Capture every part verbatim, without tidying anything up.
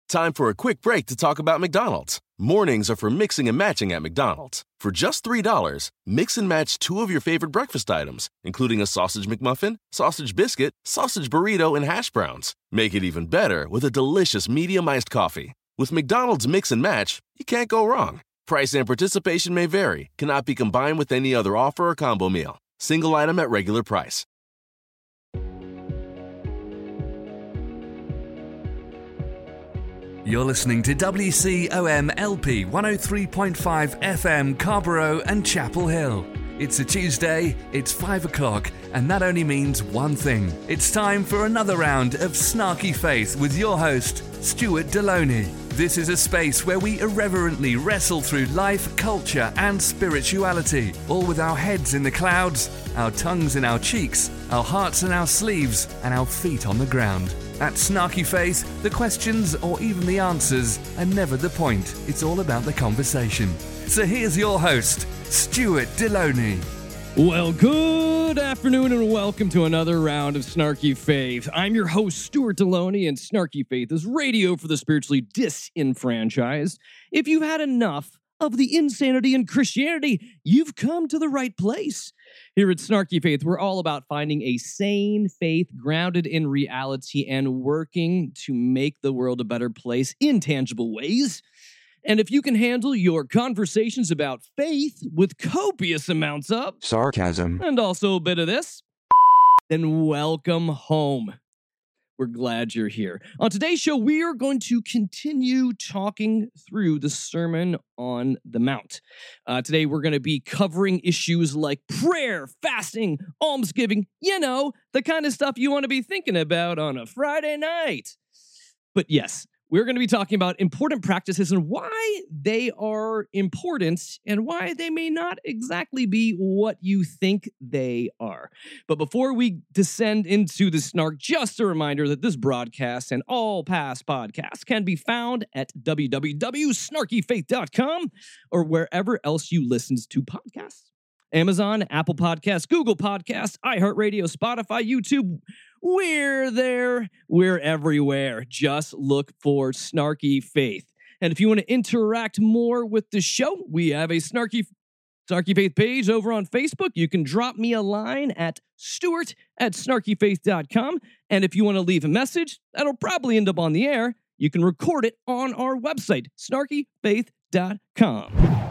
Time for a quick break to talk about McDonald's. Mornings are for mixing and matching at McDonald's. For just three dollars, mix and match two of your favorite breakfast items, including a sausage McMuffin, sausage biscuit, sausage burrito, and hash browns. Make it even better with a delicious medium iced coffee. With McDonald's Mix and Match, you can't go wrong. Price and participation may vary, cannot be combined with any other offer or combo meal. Single item at regular price. You're listening to W C O M L P one oh three point five F M Carrboro and Chapel Hill. It's a Tuesday, it's five o'clock, and that only means one thing. It's time for another round of Snarky Faith with your host, Stuart Deloney. This is a space where we irreverently wrestle through life, culture, and spirituality, all with our heads in the clouds, our tongues in our cheeks, our hearts in our sleeves, and our feet on the ground. At Snarky Faith, the questions or even the answers are never the point. It's all about the conversation. So here's your host, Stuart Deloney. Well, good afternoon and welcome to another round of Snarky Faith. I'm your host, Stuart Deloney, and Snarky Faith is radio for the spiritually disenfranchised. If you've had enough of the insanity in Christianity, you've come to the right place. Here at Snarky Faith, we're all about finding a sane faith grounded in reality and working to make the world a better place in tangible ways. And if you can handle your conversations about faith with copious amounts of sarcasm and also a bit of this, then welcome home. We're glad you're here. On today's show, we are going to continue talking through the Sermon on the Mount. Uh, today, we're going to be covering issues like prayer, fasting, almsgiving, you know, the kind of stuff you want to be thinking about on a Friday night. But yes, we're going to be talking about important practices and why they are important and why they may not exactly be what you think they are. But before we descend into the snark, just a reminder that this broadcast and all past podcasts can be found at w w w dot snarky faith dot com or wherever else you listen to podcasts. Amazon, Apple Podcasts, Google Podcasts, iHeartRadio, Spotify, YouTube. We're there. We're everywhere. Just look for Snarky Faith. And if you want to interact more with the show, we have a Snarky, Snarky Faith page over on Facebook. You can drop me a line at stuart at snarky faith dot com. And if you want to leave a message, that'll probably end up on the air. You can record it on our website, snarky faith dot com.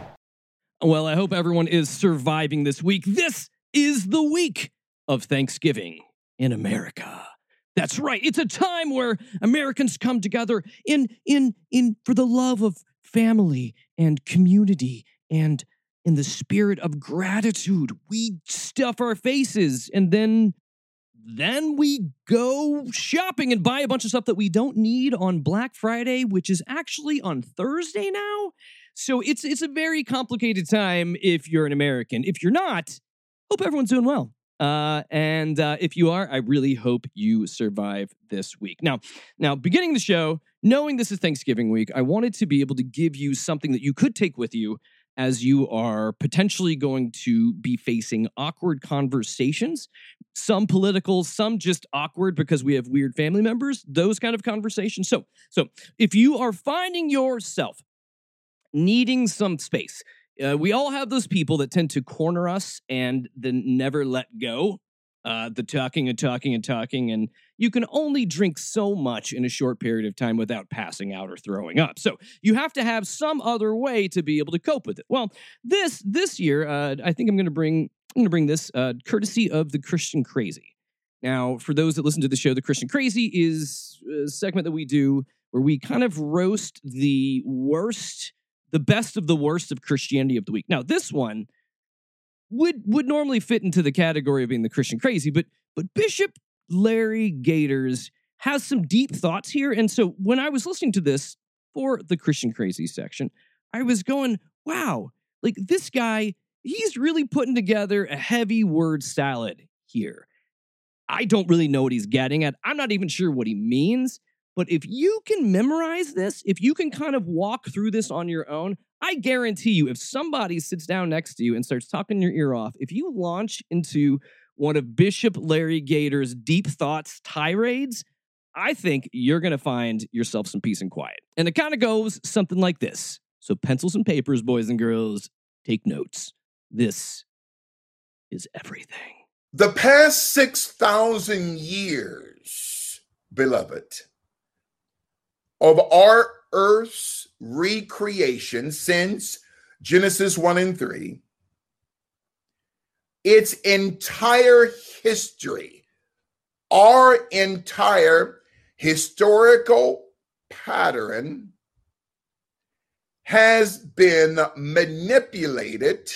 Well, I hope everyone is surviving this week. This is the week of Thanksgiving in America. That's right. It's a time where Americans come together in in in for the love of family and community and in the spirit of gratitude. We stuff our faces and then then we go shopping and buy a bunch of stuff that we don't need on Black Friday, which is actually on Thursday now. So it's it's a very complicated time if you're an American. If you're not, hope everyone's doing well. Uh, and uh, if you are, I really hope you survive this week. Now, now, beginning the show, knowing this is Thanksgiving week, I wanted to be able to give you something that you could take with you as you are potentially going to be facing awkward conversations, some political, some just awkward because we have weird family members, those kind of conversations. So, so if you are finding yourself needing some space, Uh, we all have those people that tend to corner us and then never let go. Uh, the talking and talking and talking, and you can only drink so much in a short period of time without passing out or throwing up. So you have to have some other way to be able to cope with it. Well, this this year, uh, I think I'm going to bring I'm going to bring this uh, courtesy of the Christian Crazy. Now, for those that listen to the show, the Christian Crazy is a segment that we do where we kind of roast the worst. The best of the worst of Christianity of the week. Now, this one would would normally fit into the category of being the Christian Crazy, but but Bishop Larry Gaiters has some deep thoughts here. And so when I was listening to this for the Christian Crazy section, I was going, wow, like this guy, he's really putting together a heavy word salad here. I don't really know what he's getting at. I'm not even sure what he means. But if you can memorize this, if you can kind of walk through this on your own, I guarantee you, if somebody sits down next to you and starts talking your ear off, if you launch into one of Bishop Larry Gaiters' deep thoughts tirades, I think you're going to find yourself some peace and quiet. And it kind of goes something like this. So pencils and papers, boys and girls, take notes. This is everything. The past six thousand years, beloved, of our earth's recreation since Genesis one and three, its entire history, our entire historical pattern has been manipulated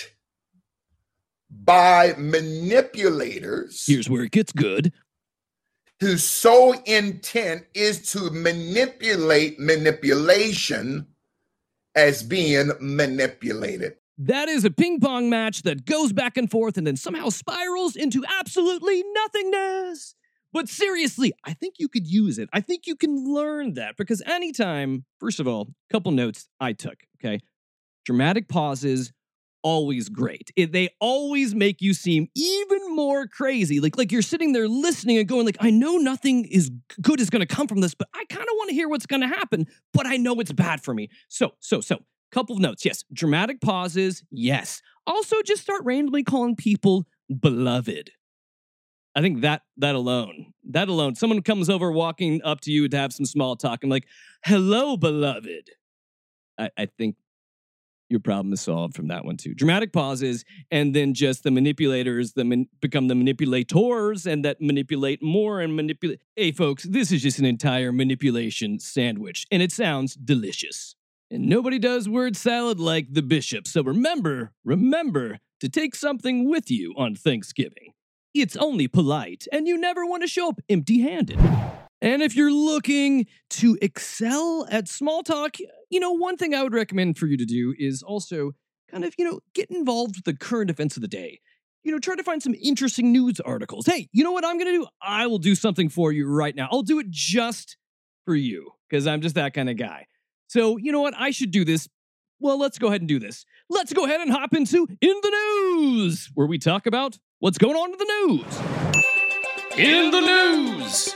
by manipulators. Here's where it gets good. Whose sole intent is to manipulate manipulation as being manipulated. That is a ping pong match that goes back and forth and then somehow spirals into absolutely nothingness. But seriously, I think you could use it. I think you can learn that because anytime, first of all, a couple notes I took, okay? Dramatic pauses, always great. It, they always make you seem even more crazy. Like, like you're sitting there listening and going like, I know nothing is good is going to come from this, but I kind of want to hear what's going to happen, but I know it's bad for me. So, so, so, couple of notes. Yes. Dramatic pauses. Yes. Also just start randomly calling people beloved. I think that, that alone, that alone, someone comes over walking up to you to have some small talk and like, hello, beloved. I, I think your problem is solved from that one too. Dramatic pauses, and then just the manipulators the man- become the manipulators, and that manipulate more and manipulate. Hey, folks, this is just an entire manipulation sandwich, and it sounds delicious. And nobody does word salad like the bishop. So remember, remember to take something with you on Thanksgiving. It's only polite, and you never want to show up empty-handed. And if you're looking to excel at small talk, you know, one thing I would recommend for you to do is also kind of, you know, get involved with the current events of the day. You know, try to find some interesting news articles. Hey, you know what I'm going to do? I will do something for you right now. I'll do it just for you because I'm just that kind of guy. So, you know what? I should do this. Well, let's go ahead and do this. Let's go ahead and hop into In the News, where we talk about what's going on in the news. In the News!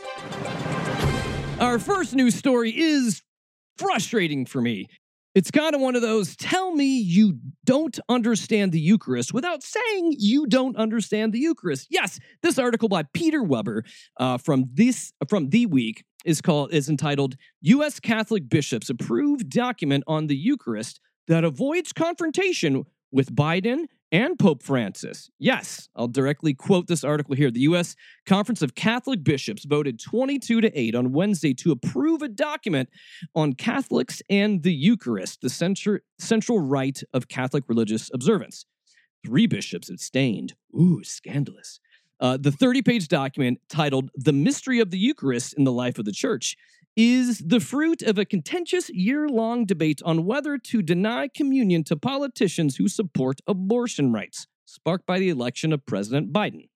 Our first news story is frustrating for me. It's kind of one of those, tell me you don't understand the Eucharist without saying you don't understand the Eucharist. Yes, this article by Peter Weber uh, from this from The Week is called is entitled U S Catholic Bishops Approve Document on the Eucharist that Avoids Confrontation with Biden and Pope Francis. Yes, I'll directly quote this article here. The U S Conference of Catholic Bishops voted twenty-two to eight on Wednesday to approve a document on Catholics and the Eucharist, the central, central rite of Catholic religious observance. Three bishops abstained. Ooh, scandalous. Uh, the thirty-page document titled The Mystery of the Eucharist in the Life of the Church is the fruit of a contentious year-long debate on whether to deny communion to politicians who support abortion rights, sparked by the election of President Biden,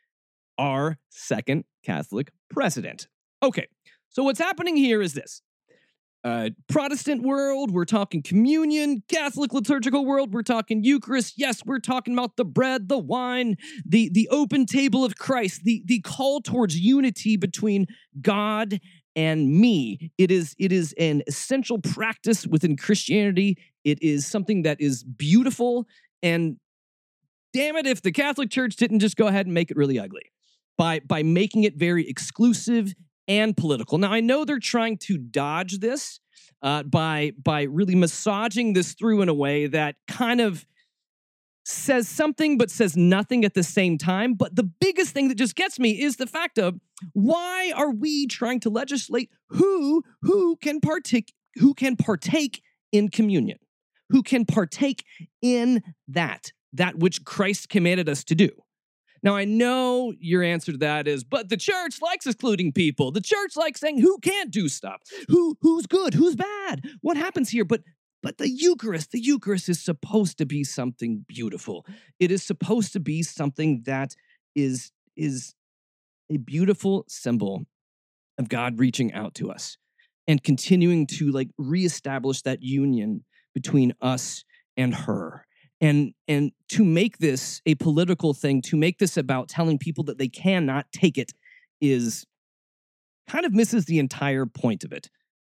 our second Catholic president. Okay, so what's happening here is this. Uh, Protestant world, we're talking communion. Catholic liturgical world, we're talking Eucharist. Yes, we're talking about the bread, the wine, the, the open table of Christ, the, the call towards unity between God and me. It is, it is an essential practice within Christianity. It is something that is beautiful. And damn it, if the Catholic Church didn't just go ahead and make it really ugly by, by making it very exclusive and political. Now, I know they're trying to dodge this uh, by, by really massaging this through in a way that kind of says something but says nothing at the same time. But the biggest thing that just gets me is the fact of, why are we trying to legislate who who can partake who can partake in communion, who can partake in that that which Christ commanded us to do? Now, I know your answer to that is, but the church likes excluding people. The church likes saying who can't do stuff, who who's good, who's bad, what happens here. But but the Eucharist, the Eucharist is supposed to be something beautiful. It is supposed to be something that is is a beautiful symbol of God reaching out to us and continuing to like reestablish that union between us and her. And, and to make this a political thing, to make this about telling people that they cannot take it is, kind of misses the entire point of it.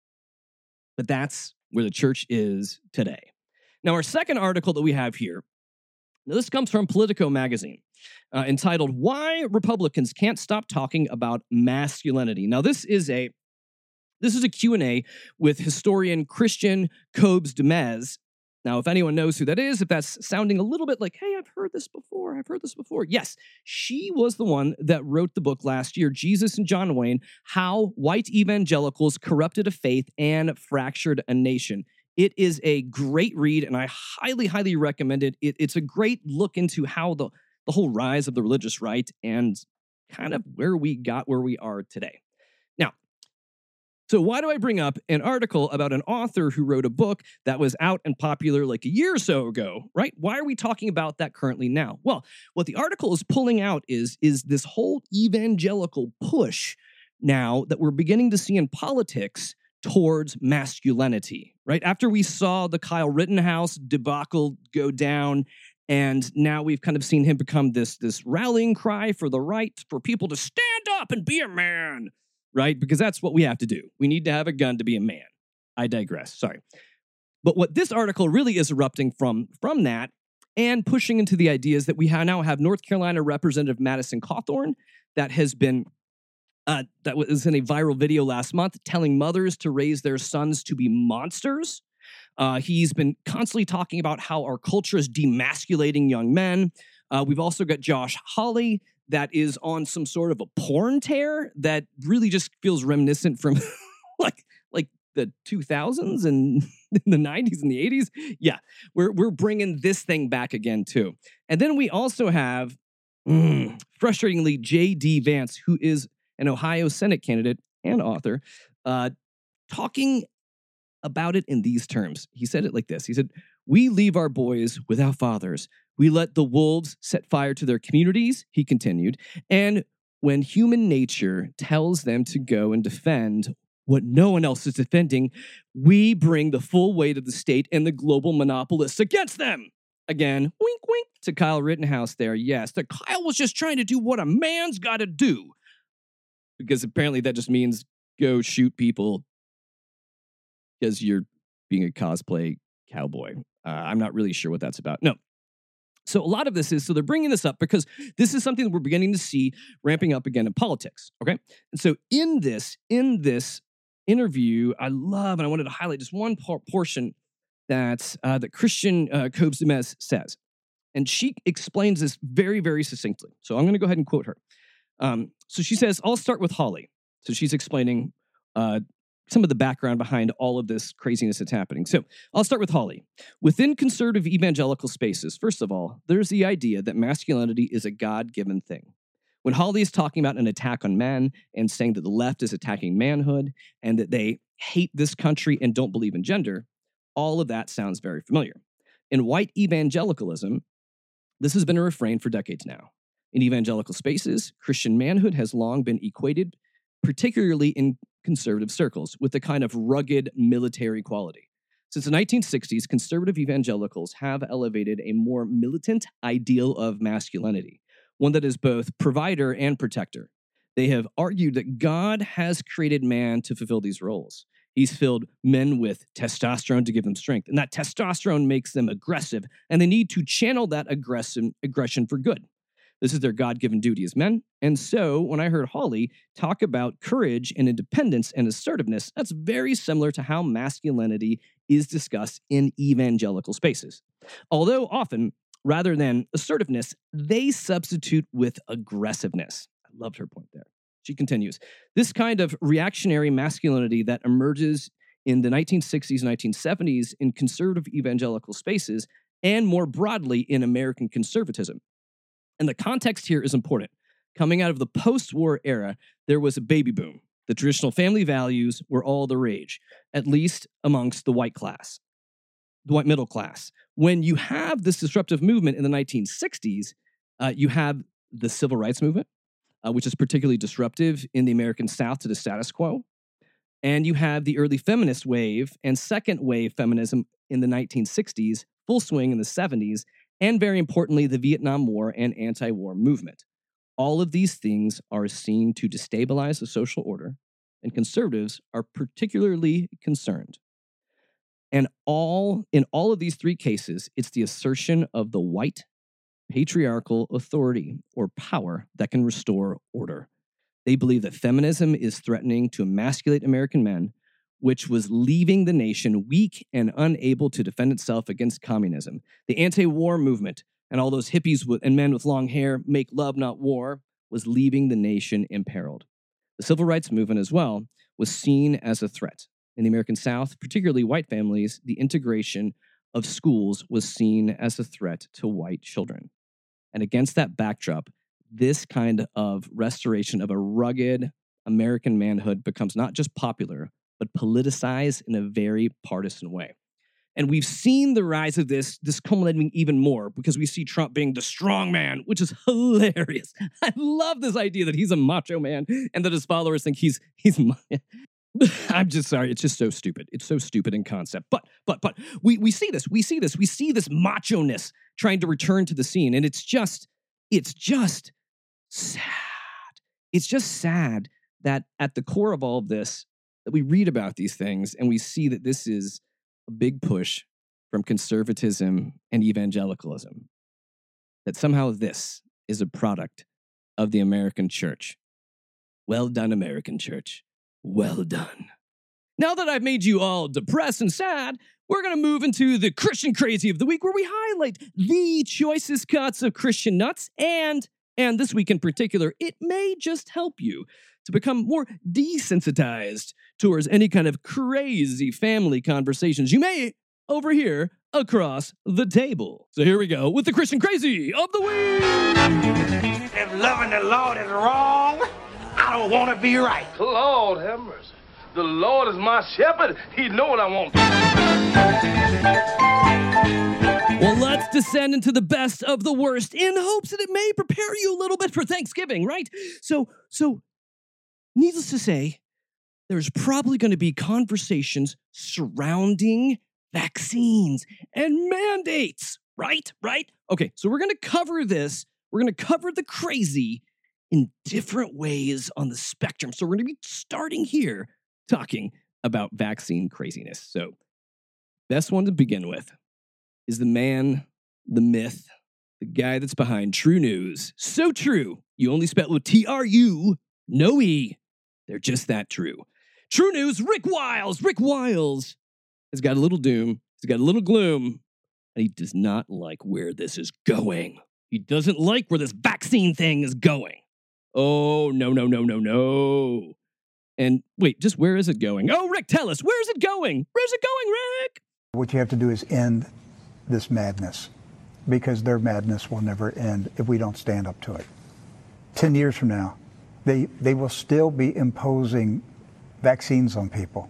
But that's where the church is today. Now, our second article that we have here, now this comes from Politico magazine, uh, entitled "Why Republicans Can't Stop Talking About Masculinity." Now, this is a this is a Q and A with historian Christian Kobes-Demez. Now, if anyone knows who that is, if that's sounding a little bit like, hey, I've heard this before, I've heard this before. Yes, she was the one that wrote the book last year, Jesus and John Wayne, How White Evangelicals Corrupted a Faith and Fractured a Nation. It is a great read, and I highly, highly recommend it. it it's a great look into how the, the whole rise of the religious right and kind of where we got where we are today. Now, so why do I bring up an article about an author who wrote a book that was out and popular like a year or so ago, right? Why are we talking about that currently now? Well, what the article is pulling out is, is this whole evangelical push now that we're beginning to see in politics towards masculinity, right? After we saw the Kyle Rittenhouse debacle go down, and now we've kind of seen him become this, this rallying cry for the right, for people to stand up and be a man, right? Because that's what we have to do. We need to have a gun to be a man. I digress, sorry. But what this article really is erupting from, from that and pushing into the ideas that we now have North Carolina Representative Madison Cawthorn that has been, uh, that was in a viral video last month telling mothers to raise their sons to be monsters. Uh, he's been constantly talking about how our culture is demasculating young men. Uh, we've also got Josh Hawley that is on some sort of a porn tear that really just feels reminiscent from like like the two thousands and the nineties and the eighties. Yeah, we're we're bringing this thing back again too. And then we also have, mm, frustratingly, J D Vance, who is an Ohio Senate candidate and author, uh, talking about it in these terms. He said it like this. He said, "We leave our boys without fathers. We let the wolves set fire to their communities," he continued, "and when human nature tells them to go and defend what no one else is defending, we bring the full weight of the state and the global monopolists against them." Again, wink, wink to Kyle Rittenhouse there. Yes, that Kyle was just trying to do what a man's got to do. Because apparently that just means go shoot people because you're being a cosplay cowboy. Uh, I'm not really sure what that's about. No. So a lot of this is, so they're bringing this up because this is something that we're beginning to see ramping up again in politics, okay? And so in this, in this interview, I love, and I wanted to highlight just one por- portion that, uh, that Christian uh, Kobes-Demez says. And she explains this very, very succinctly. So I'm going to go ahead and quote her. Um, so she says, "I'll start with Hawley." So she's explaining uh, some of the background behind all of this craziness that's happening. So I'll start with Hawley. "Within conservative evangelical spaces, first of all, there's the idea that masculinity is a God-given thing. When Hawley is talking about an attack on men and saying that the left is attacking manhood and that they hate this country and don't believe in gender, all of that sounds very familiar. In white evangelicalism, this has been a refrain for decades now. In evangelical spaces, Christian manhood has long been equated, particularly in conservative circles, with a kind of rugged military quality. Since the nineteen sixties, conservative evangelicals have elevated a more militant ideal of masculinity, one that is both provider and protector. They have argued that God has created man to fulfill these roles. He's filled men with testosterone to give them strength, and that testosterone makes them aggressive, and they need to channel that aggression, aggression for good. This is their God-given duty as men. And so when I heard Hawley talk about courage and independence and assertiveness, that's very similar to how masculinity is discussed in evangelical spaces. Although often, rather than assertiveness, they substitute with aggressiveness." I loved her point there. She continues, "This kind of reactionary masculinity that emerges in the nineteen sixties and nineteen seventies in conservative evangelical spaces and more broadly in American conservatism. And the context here is important. Coming out of the post-war era, there was a baby boom. The traditional family values were all the rage, at least amongst the white class, the white middle class. When you have this disruptive movement in the nineteen sixties, uh, you have the civil rights movement, uh, which is particularly disruptive in the American South to the status quo. And you have the early feminist wave and second wave feminism in the nineteen sixties, full swing in the seventies, and very importantly, the Vietnam War and anti-war movement. All of these things are seen to destabilize the social order, and conservatives are particularly concerned. And all in all of these three cases, it's the assertion of the white patriarchal authority or power that can restore order. They believe that feminism is threatening to emasculate American men, which was leaving the nation weak and unable to defend itself against communism. The anti-war movement and all those hippies with, and men with long hair, make love, not war, was leaving the nation imperiled. The civil rights movement as well was seen as a threat. In the American South, particularly white families, the integration of schools was seen as a threat to white children. And against that backdrop, this kind of restoration of a rugged American manhood becomes not just popular, but politicized in a very partisan way. And we've seen the rise of this, this culminating even more because we see Trump being the strong man, which is hilarious. I love this idea that he's a macho man and that his followers think he's, he's, I'm just sorry. It's just so stupid. It's so stupid in concept. But, but, but we, we see this, we see this, we see this macho-ness trying to return to the scene. And it's just, it's just sad. It's just sad that at the core of all of this, that we read about these things and we see that this is a big push from conservatism and evangelicalism. That somehow this is a product of the American church. Well done, American church. Well done. Now that I've made you all depressed and sad, we're going to move into the Christian Crazy of the Week, where we highlight the choicest cuts of Christian nuts. And, and this week in particular, it may just help you to become more desensitized towards any kind of crazy family conversations you may overhear across the table. So here we go with the Christian Crazy of the Week. If loving the Lord is wrong, I don't want to be right. Lord have mercy. The Lord is my shepherd. He know what I want. Well, let's descend into the best of the worst in hopes that it may prepare you a little bit for Thanksgiving, right? So, so, needless to say, there's probably going to be conversations surrounding vaccines and mandates, right? Right? Okay, so we're going to cover this. We're going to cover the crazy in different ways on the spectrum. So we're going to be starting here talking about vaccine craziness. So best one to begin with is the man, the myth, the guy that's behind True News. So true. You only spell it with T R U, no E. They're just that true. True News, Rick Wiles. Rick Wiles has got a little doom. He's got a little gloom. And he does not like where this is going. He doesn't like where this vaccine thing is going. Oh, no, no, no, no, no. And wait, just where is it going? Oh, Rick, tell us. Where is it going? Where's it going, Rick? What you have to do is end this madness, because their madness will never end if we don't stand up to it. Ten years from now, they, they will still be imposing vaccines on people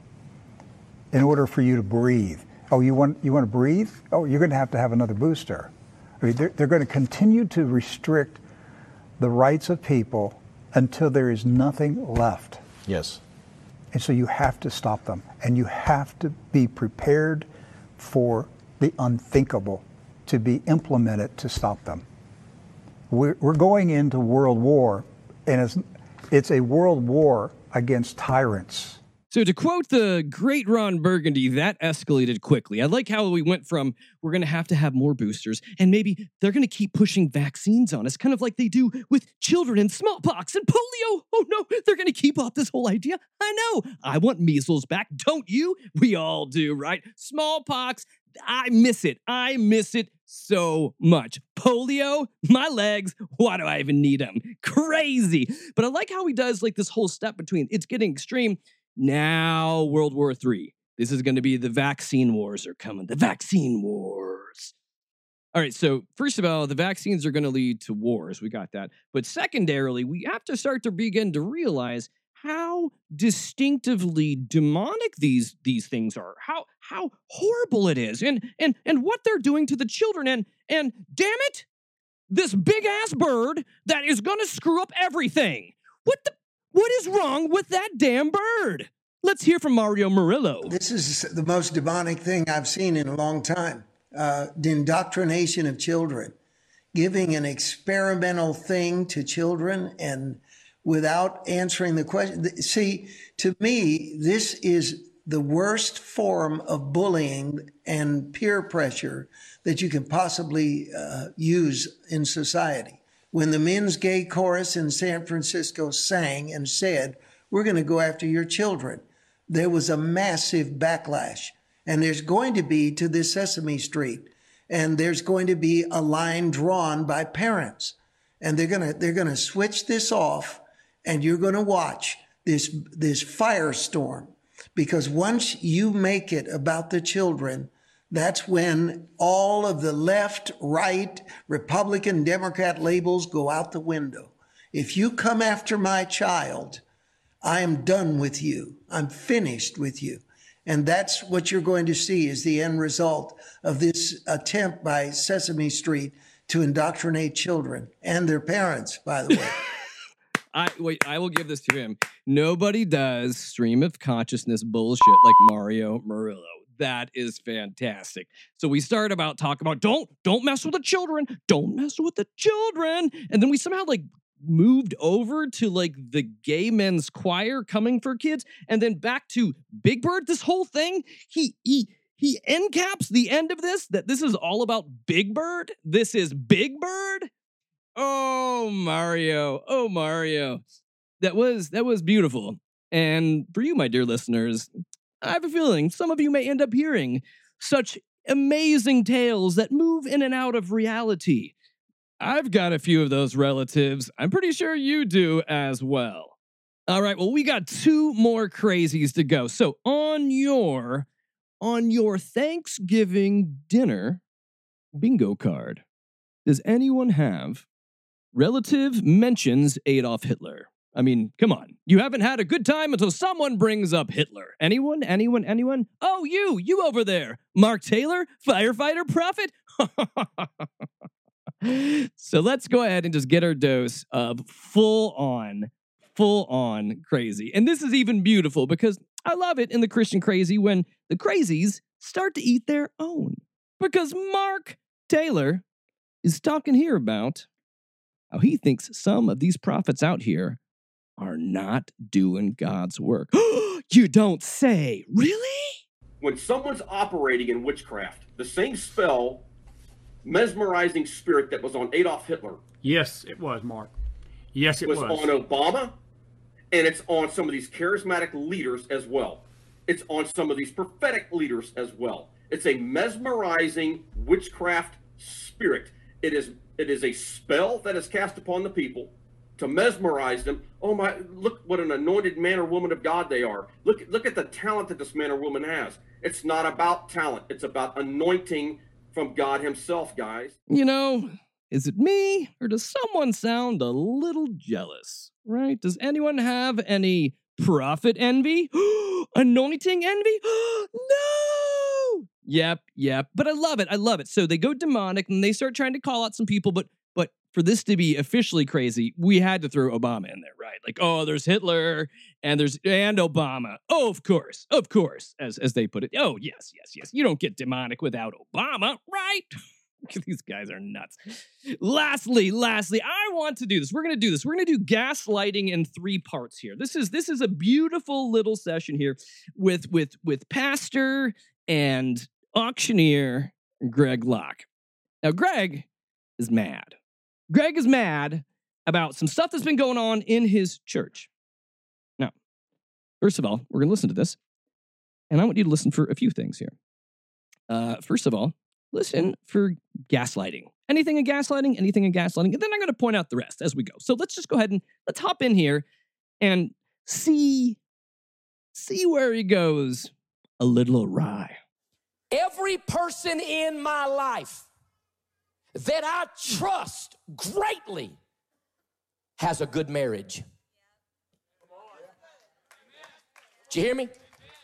in order for you to breathe. Oh, you want, you want to breathe? Oh, you're going to have to have another booster. I mean, they're, they're going to continue to restrict the rights of people until there is nothing left. Yes. And so you have to stop them, and you have to be prepared for the unthinkable to be implemented to stop them. We're, we're going into world war, and it's, it's a world war against tyrants. So to quote the great Ron Burgundy, that escalated quickly. I like how we went from, we're going to have to have more boosters, and maybe they're going to keep pushing vaccines on us, kind of like they do with children and smallpox and polio. Oh no, they're going to keep up this whole idea. I know. I want measles back. Don't you? We all do, right? Smallpox, I miss it. I miss it so much. Polio, my legs, why do I even need them? Crazy. But I like how he does like this whole step between, it's getting extreme. Now, World War Three. This is going to be the vaccine wars are coming. The vaccine wars. All right, so first of all, the vaccines are going to lead to wars. We got that. But secondarily, we have to start to begin to realize how distinctively demonic these, these things are. How how horrible it is. And and and what they're doing to the children. And and damn it, this big-ass bird that is going to screw up everything. What the... What is wrong with that damn bird? Let's hear from Mario Murillo. This is the most demonic thing I've seen in a long time. Uh, the indoctrination of children, giving an experimental thing to children and without answering the question. See, to me, this is the worst form of bullying and peer pressure that you can possibly uh, use in society. When the men's gay chorus in San Francisco sang and said, "We're going to go after your children," there was a massive backlash. And there's going to be to this Sesame Street. And there's going to be a line drawn by parents. And they're going to they're going to switch this off, and you're going to watch this this firestorm. Because once you make it about the children, that's when all of the left, right, Republican, Democrat labels go out the window. If you come after my child, I am done with you. I'm finished with you. And that's what you're going to see is the end result of this attempt by Sesame Street to indoctrinate children and their parents, by the way. I wait, I will give this to him. Nobody does stream of consciousness bullshit like Mario Murillo. That is fantastic. So we start about talking about don't don't mess with the children, don't mess with the children, and then we somehow like moved over to like the gay men's choir coming for kids, and then back to Big Bird. This whole thing, he he he encaps the end of this that this is all about Big Bird. This is Big Bird. Oh Mario, oh Mario, that was that was beautiful. And for you, my dear listeners, I have a feeling some of you may end up hearing such amazing tales that move in and out of reality. I've got a few of those relatives. I'm pretty sure you do as well. All right, well, we got two more crazies to go. So on your, on your Thanksgiving dinner bingo card, does anyone have relative mentions Adolf Hitler? I mean, come on. You haven't had a good time until someone brings up Hitler. Anyone? Anyone? Anyone? Oh, you! You over there! Mark Taylor? Firefighter prophet? So let's go ahead and just get our dose of full-on, full-on crazy. And this is even beautiful because I love it in the Christian crazy when the crazies start to eat their own. Because Mark Taylor is talking here about how he thinks some of these prophets out here are not doing God's work. You don't say, really? When someone's operating in witchcraft, the same spell, mesmerizing spirit that was on Adolf Hitler. Yes, it was, Mark. Yes, it was. was on Obama, and it's on some of these charismatic leaders as well. It's on some of these prophetic leaders as well. It's a mesmerizing witchcraft spirit. It is, it is a spell that is cast upon the people to mesmerize them. Oh my, look what an anointed man or woman of God they are. Look, look at the talent that this man or woman has. It's not about talent. It's about anointing from God himself, guys. You know, is it me or does someone sound a little jealous, right? Does anyone have any prophet envy? Anointing envy? No! Yep, yep. But I love it. I love it. So they go demonic and they start trying to call out some people, but but for this to be officially crazy, we had to throw Obama in there, right? Like, oh, there's Hitler and there's and Obama. Oh, of course, of course, as as they put it. Oh, yes, yes, yes. You don't get demonic without Obama, right? These guys are nuts. Lastly, lastly, I want to do this. We're going to do this. We're going to do gaslighting in three parts here. This is this is a beautiful little session here with with with pastor and auctioneer Greg Locke. Now, Greg is mad. Greg is mad about some stuff that's been going on in his church. Now, first of all, we're going to listen to this, and I want you to listen for a few things here. Uh, first of all, listen for gaslighting. Anything in gaslighting, anything in gaslighting, and then I'm going to point out the rest as we go. So let's just go ahead and let's hop in here and see, see where he goes a little awry. Every person in my life that I trust greatly has a good marriage. Did you hear me?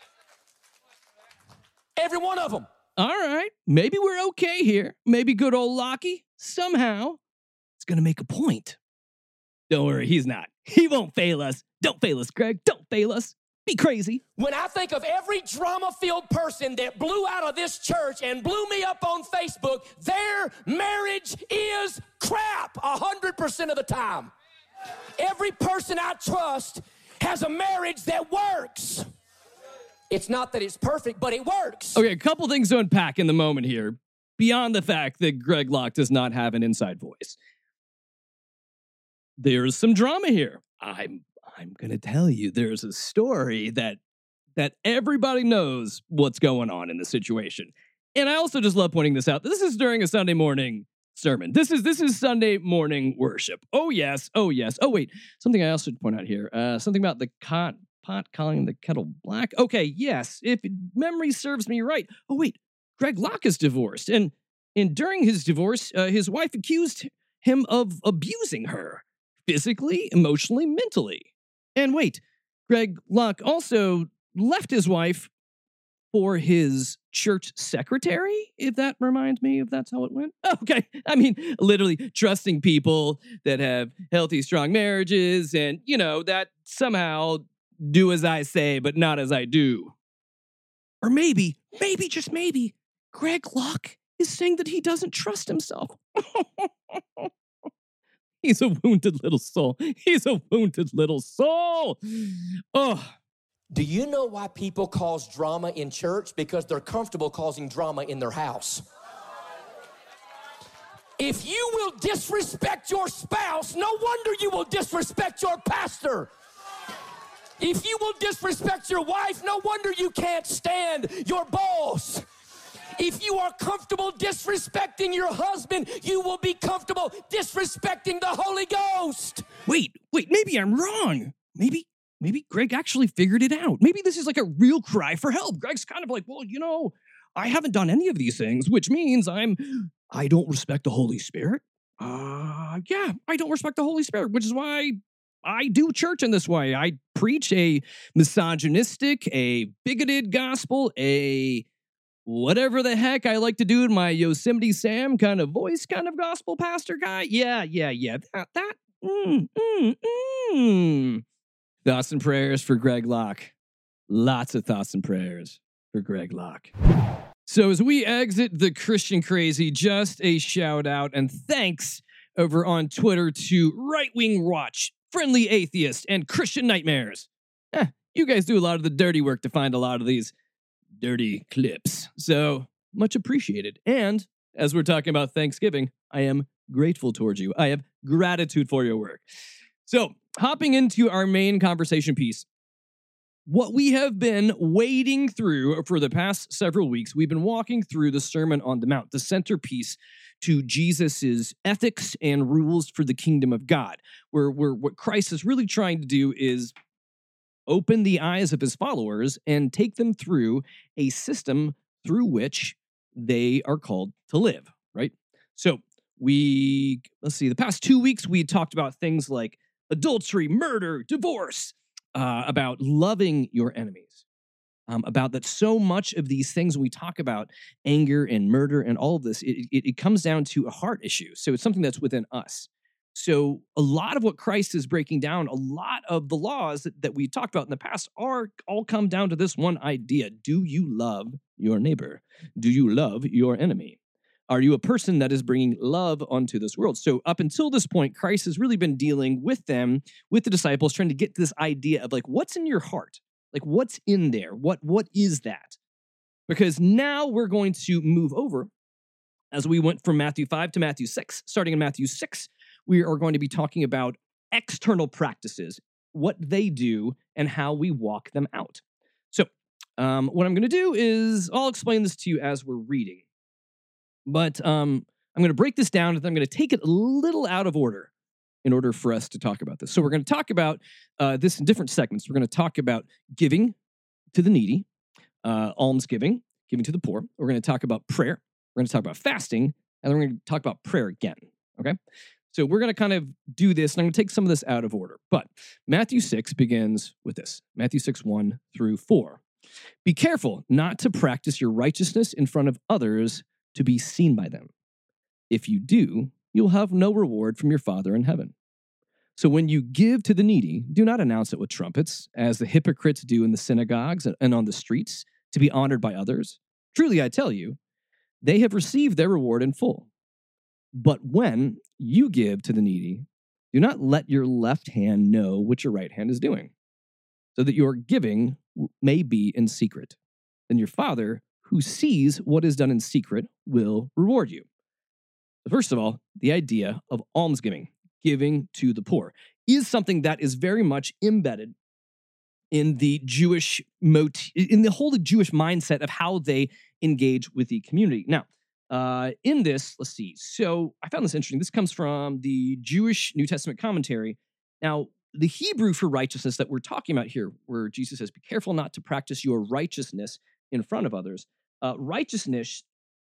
Every one of them. All right, maybe we're okay here. Maybe good old Lockie, somehow, is going to make a point. Don't worry, he's not. He won't fail us. Don't fail us, Greg. Don't fail us. Be crazy. When I think of every drama-filled person that blew out of this church and blew me up on Facebook, their marriage is crap one hundred percent of the time. Every person I trust has a marriage that works. It's not that it's perfect, but it works. Okay, a couple things to unpack in the moment here, beyond the fact that Greg Locke does not have an inside voice. There's some drama here. I'm I'm going to tell you, there's a story that that everybody knows what's going on in the situation. And I also just love pointing this out. This is during a Sunday morning sermon. This is this is Sunday morning worship. Oh, yes. Oh, yes. Oh, wait. Something I also should point out here. Uh, something about the pot, pot calling the kettle black. Okay, yes. If memory serves me right. Oh, wait. Greg Locke is divorced. And, and during his divorce, uh, his wife accused him of abusing her physically, emotionally, mentally. And wait, Greg Locke also left his wife for his church secretary, if that reminds me if that's how it went. Okay. I mean, literally trusting people that have healthy, strong marriages and, you know, that somehow do as I say, but not as I do. Or maybe, maybe, just maybe, Greg Locke is saying that he doesn't trust himself. He's a wounded little soul. He's a wounded little soul. Oh. Do you know why people cause drama in church? Because they're comfortable causing drama in their house. If you will disrespect your spouse, no wonder you will disrespect your pastor. If you will disrespect your wife, no wonder you can't stand your boss. If you are comfortable disrespecting your husband, you will be comfortable disrespecting the Holy Ghost. Wait, wait, maybe I'm wrong. Maybe, maybe Greg actually figured it out. Maybe this is like a real cry for help. Greg's kind of like, well, you know, I haven't done any of these things, which means I'm, I don't respect the Holy Spirit. Uh, yeah, I don't respect the Holy Spirit, which is why I do church in this way. I preach a misogynistic, a bigoted gospel, a whatever the heck I like to do in my Yosemite Sam kind of voice kind of gospel pastor guy. Yeah, yeah, yeah. That, that, mm, mm, mm. Thoughts and prayers for Greg Locke. Lots of thoughts and prayers for Greg Locke. So as we exit the Christian Crazy, just a shout out and thanks over on Twitter to Right Wing Watch, Friendly Atheist, and Christian Nightmares. Eh, you guys do a lot of the dirty work to find a lot of these dirty clips. So much appreciated. And as we're talking about Thanksgiving, I am grateful towards you. I have gratitude for your work. So hopping into our main conversation piece, what we have been wading through for the past several weeks, we've been walking through the Sermon on the Mount, the centerpiece to Jesus's ethics and rules for the kingdom of God, where, where what Christ is really trying to do is open the eyes of his followers and take them through a system through which they are called to live, right? So we, let's see, the past two weeks, we talked about things like adultery, murder, divorce, uh, about loving your enemies, um, about that so much of these things when we talk about anger and murder and all of this, it, it, it comes down to a heart issue. So it's something that's within us. So a lot of what Christ is breaking down, a lot of the laws that, that we talked about in the past are all come down to this one idea. Do you love your neighbor? Do you love your enemy? Are you a person that is bringing love onto this world? So up until this point, Christ has really been dealing with them, with the disciples, trying to get to this idea of like, what's in your heart? Like, what's in there? What, what is that? Because now we're going to move over as we went from Matthew five to Matthew six. Starting in Matthew six, we are going to be talking about external practices, what they do, and how we walk them out. So um, what I'm going to do is I'll explain this to you as we're reading. But um, I'm going to break this down, and I'm going to take it a little out of order in order for us to talk about this. So we're going to talk about uh, this in different segments. We're going to talk about giving to the needy, uh, almsgiving, giving to the poor. We're going to talk about prayer. We're going to talk about fasting, and then we're going to talk about prayer again, okay? So we're going to kind of do this, and I'm going to take some of this out of order. But Matthew six begins with this. Matthew six, one through four. Be careful not to practice your righteousness in front of others to be seen by them. If you do, you'll have no reward from your Father in heaven. So when you give to the needy, do not announce it with trumpets, as the hypocrites do in the synagogues and on the streets, to be honored by others. Truly, I tell you, they have received their reward in full. But when you give to the needy, Do not let your left hand know what your right hand is doing, so that your giving may be in secret. Then your Father, who sees what is done in secret, will reward you. First of all, the idea of almsgiving, giving to the poor, is something that is very much embedded in the Jewish mot- in the whole Jewish mindset of how they engage with the community. Now, uh, in this, let's see. So I found this interesting. This comes from the Jewish New Testament commentary. Now, the Hebrew for righteousness that we're talking about here, where Jesus says, "Be careful not to practice your righteousness in front of others." Uh, righteousness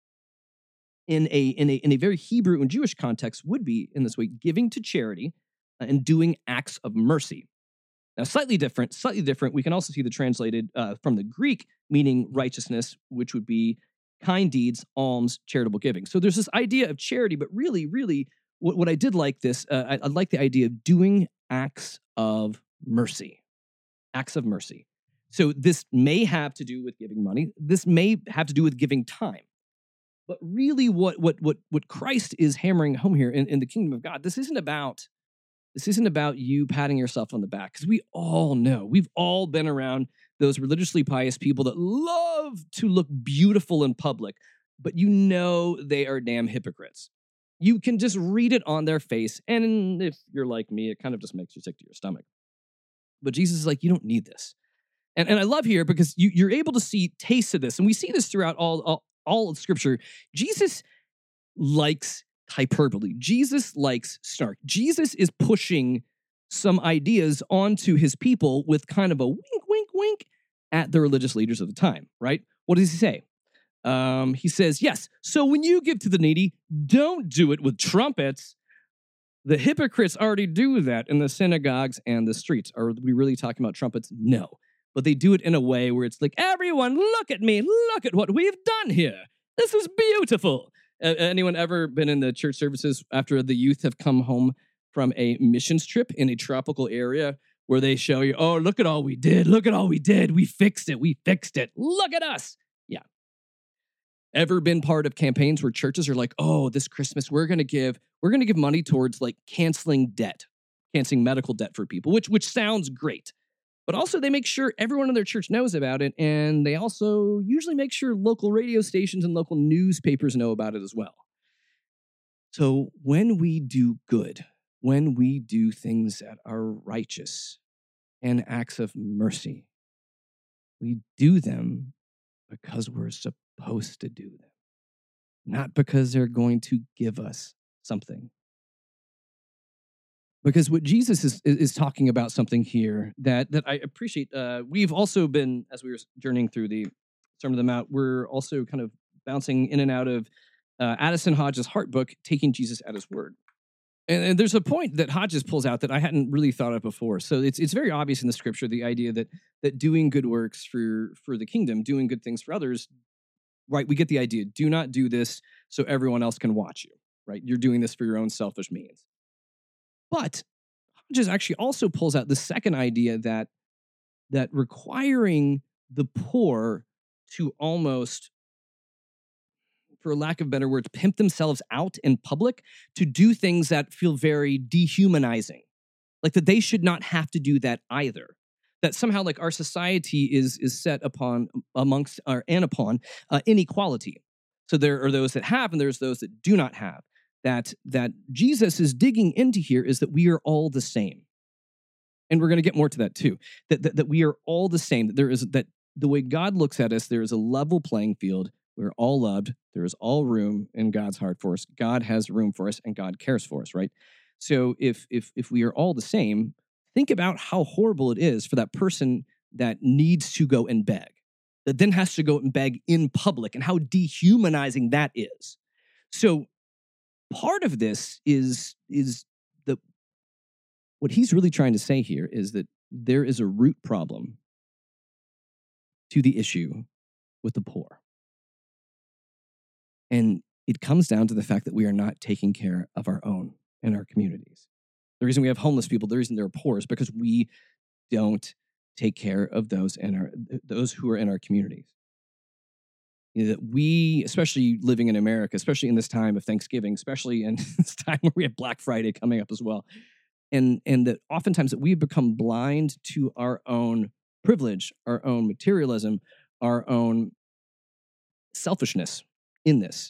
in a in a in a very Hebrew and Jewish context would be in this way: giving to charity and doing acts of mercy. Now, slightly different, slightly different. We can also see the translated uh, from the Greek meaning righteousness, which would be kind deeds, alms, charitable giving. So there's this idea of charity, but really, really, what, what I did like this, uh, I, I like the idea of doing acts of mercy, acts of mercy. So this may have to do with giving money. This may have to do with giving time. But really, what what what what Christ is hammering home here in, in the kingdom of God, this isn't about this isn't about you patting yourself on the back, because we all know, we've all been around those religiously pious people that love to look beautiful in public, but you know they are damn hypocrites. You can just read it on their face, and if you're like me, it kind of just makes you sick to your stomach. But Jesus is like, you don't need this. And, and I love here because you, you're able to see tastes of this, and we see this throughout all, all, all of Scripture. Jesus likes hyperbole. Jesus likes snark. Jesus is pushing some ideas onto his people with kind of a wink, wink, wink at the religious leaders of the time, right? What does he say? Um, he says, yes, so when you give to the needy, don't do it with trumpets. The hypocrites already do that in the synagogues and the streets. Are we really talking about trumpets? No. But they do it in a way where it's like, everyone, look at me. Look at what we've done here. This is beautiful. Uh, anyone ever been in the church services after the youth have come home from a missions trip in a tropical area where they show you, oh, look at all we did. Look at all we did. We fixed it. We fixed it. Look at us. Yeah. Ever been part of campaigns where churches are like, oh, this Christmas, we're going to give, we're going to give money towards like canceling debt, canceling medical debt for people, which, which sounds great. But also they make sure everyone in their church knows about it. And they also usually make sure local radio stations and local newspapers know about it as well. So when we do good, when we do things that are righteous and acts of mercy, we do them because we're supposed to do them, not because they're going to give us something. Because what Jesus is is talking about something here that that I appreciate. Uh, we've also been, as we were journeying through the Sermon on the Mount, we're also kind of bouncing in and out of uh, Addison Hodges' Heart book, Taking Jesus at His Word. And, and there's a point that Hodges pulls out that I hadn't really thought of before. So it's it's very obvious in the Scripture, the idea that that doing good works for for the kingdom, doing good things for others, right? We get the idea. Do not do this so everyone else can watch you, right? You're doing this for your own selfish means. But Hodges actually also pulls out the second idea that that requiring the poor to almost, for lack of better words, pimp themselves out in public to do things that feel very dehumanizing, like that they should not have to do that either. That somehow, like our society is is set upon amongst or and upon uh, inequality. So there are those that have, and there's those that do not have. That, that Jesus is digging into here is that we are all the same. And we're going to get more to that too. That, that, that we are all the same. That there is that the way God looks at us, there is a level playing field. We're all loved. There is all room in God's heart for us. God has room for us and God cares for us, right? So if if if we are all the same, think about how horrible it is for that person that needs to go and beg, that then has to go and beg in public, and how dehumanizing that is. So part of this is, is the, what he's really trying to say here is that there is a root problem to the issue with the poor. And it comes down to the fact that we are not taking care of our own in our communities. The reason we have homeless people, the reason they're poor is because we don't take care of those in our, those who are in our communities. You know, that we, especially living in America, especially in this time of Thanksgiving, especially in this time where we have Black Friday coming up as well, and and that oftentimes that we've become blind to our own privilege, our own materialism, our own selfishness in this.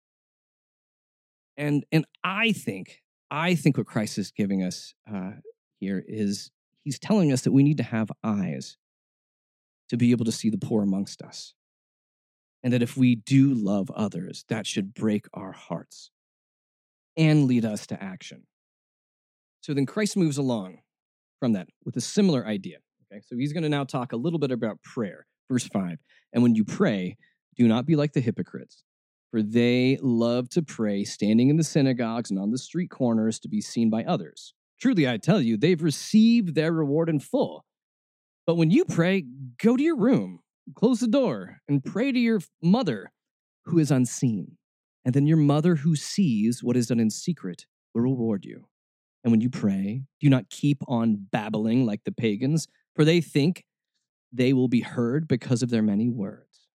And and I think, I think what Christ is giving us uh, here is he's telling us that we need to have eyes to be able to see the poor amongst us. And that if we do love others, that should break our hearts and lead us to action. So then Christ moves along from that with a similar idea. Okay, so he's going to now talk a little bit about prayer. Verse five, and when you pray, do not be like the hypocrites, for they love to pray standing in the synagogues and on the street corners to be seen by others. Truly, I tell you, they've received their reward in full. But when you pray, go to your room, close the door, and pray to your mother who is unseen. And then your mother who sees what is done in secret will reward you. And when you pray, do not keep on babbling like the pagans, for they think they will be heard because of their many words.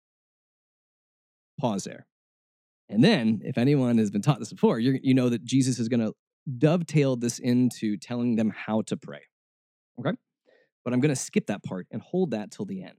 Pause there. And then, if anyone has been taught this before, you're, you know that Jesus is going to dovetail this into telling them how to pray. Okay? But I'm going to skip that part and hold that till the end.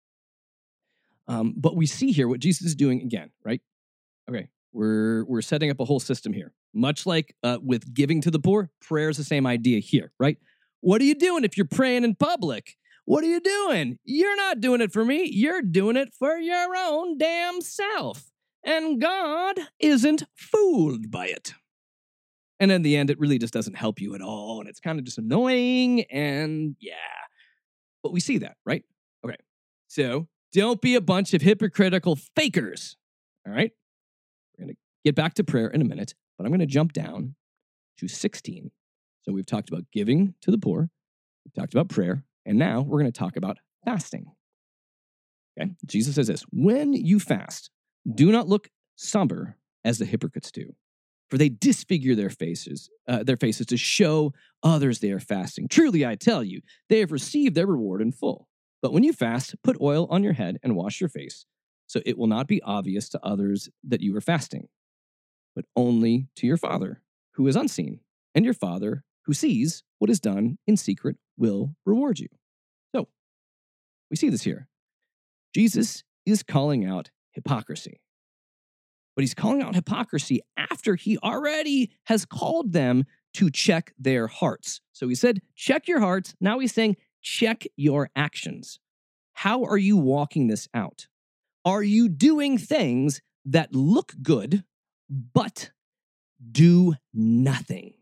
Um, but we see here what Jesus is doing again, right? Okay, we're we're setting up a whole system here. Much like uh, with giving to the poor, prayer is the same idea here, right? What are you doing if you're praying in public? What are you doing? You're not doing it for me. You're doing it for your own damn self. And God isn't fooled by it. And in the end, it really just doesn't help you at all. And it's kind of just annoying. And yeah, but we see that, right? Okay, so don't be a bunch of hypocritical fakers, all right? We're going to get back to prayer in a minute, but I'm going to jump down to sixteen. So we've talked about giving to the poor. We've talked about prayer. And now we're going to talk about fasting. Okay, Jesus says this, when you fast, do not look somber as the hypocrites do, for they disfigure their faces, uh, their faces to show others they are fasting. Truly, I tell you, they have received their reward in full. But when you fast, put oil on your head and wash your face, so it will not be obvious to others that you are fasting, but only to your Father who is unseen, and your Father who sees what is done in secret will reward you. So, we see this here. Jesus is calling out hypocrisy. But he's calling out hypocrisy after he already has called them to check their hearts. So he said, check your hearts. Now he's saying, check your actions. How are you walking this out? Are you doing things that look good, but do nothing?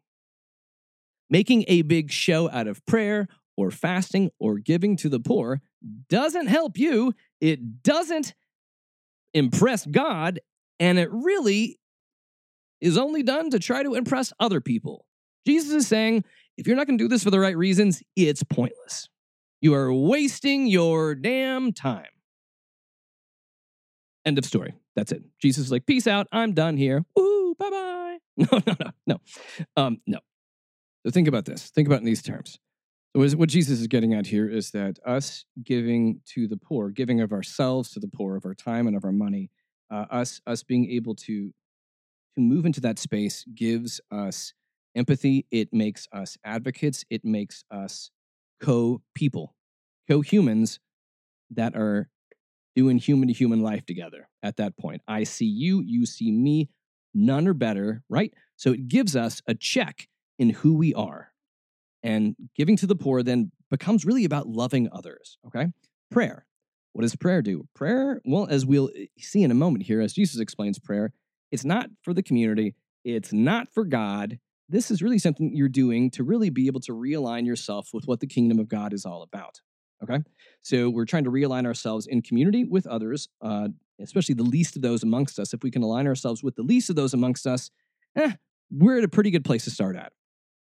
Making a big show out of prayer or fasting or giving to the poor doesn't help you. It doesn't impress God, and it really is only done to try to impress other people. Jesus is saying, if you're not going to do this for the right reasons, it's pointless. You are wasting your damn time. End of story. That's it. Jesus is like, peace out. I'm done here. Woo, bye-bye. No, no, no, no. Um, no. So think about this. Think about it in these terms. So what Jesus is getting at here is that us giving to the poor, giving of ourselves to the poor, of our time and of our money, uh, us us being able to, to move into that space gives us empathy. It makes us advocates. It makes us co-people, co-humans that are doing human-to-human life together at that point. I see you, you see me, none are better, right? So it gives us a check in who we are. And giving to the poor then becomes really about loving others, okay? Prayer. What does prayer do? Prayer, well, as we'll see in a moment here, as Jesus explains prayer, it's not for the community. It's not for God. This is really something you're doing to really be able to realign yourself with what the kingdom of God is all about, okay? So we're trying to realign ourselves in community with others, uh, especially the least of those amongst us. If we can align ourselves with the least of those amongst us, eh, we're at a pretty good place to start at.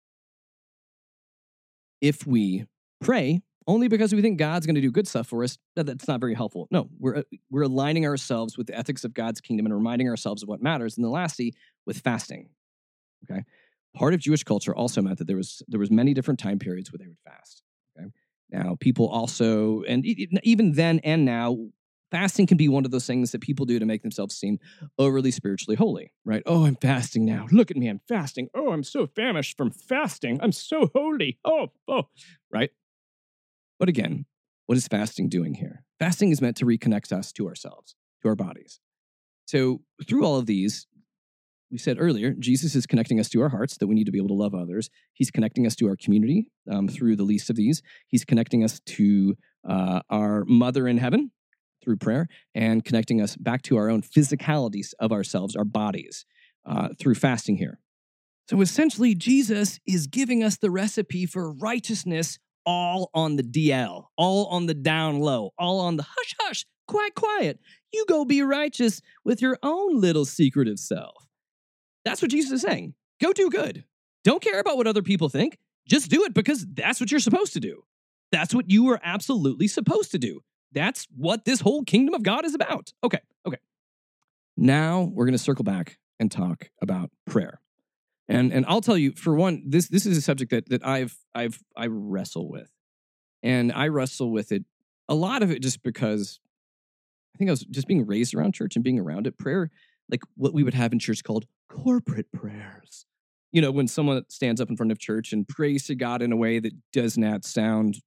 If we pray only because we think God's going to do good stuff for us, that's not very helpful. No, we're we're aligning ourselves with the ethics of God's kingdom and reminding ourselves of what matters. And then lastly, with fasting, okay? Part of Jewish culture also meant that there was there was many different time periods where they would fast, okay? Now, people also, and even then and now, fasting can be one of those things that people do to make themselves seem overly spiritually holy, right? Oh, I'm fasting now. Look at me, I'm fasting. Oh, I'm so famished from fasting. I'm so holy. Oh, oh, right? But again, what is fasting doing here? Fasting is meant to reconnect us to ourselves, to our bodies. So through all of these, we said earlier, Jesus is connecting us to our hearts, that we need to be able to love others. He's connecting us to our community um, through the least of these. He's connecting us to uh, our mother in heaven through prayer, and connecting us back to our own physicalities of ourselves, our bodies, uh, through fasting here. So essentially, Jesus is giving us the recipe for righteousness all on the D L, all on the down low, all on the hush hush, quiet quiet. You go be righteous with your own little secretive self. That's what Jesus is saying. Go do good. Don't care about what other people think. Just do it because that's what you're supposed to do. That's what you are absolutely supposed to do. That's what this whole kingdom of God is about. Okay, okay. Now we're going to circle back and talk about prayer. And and I'll tell you, for one, this this is a subject that that I've I've I wrestle with. And I wrestle with it, a lot of it just because I think I was just being raised around church and being around it. Prayer, like what we would have in church called corporate prayers. You know, when someone stands up in front of church and prays to God in a way that does not sound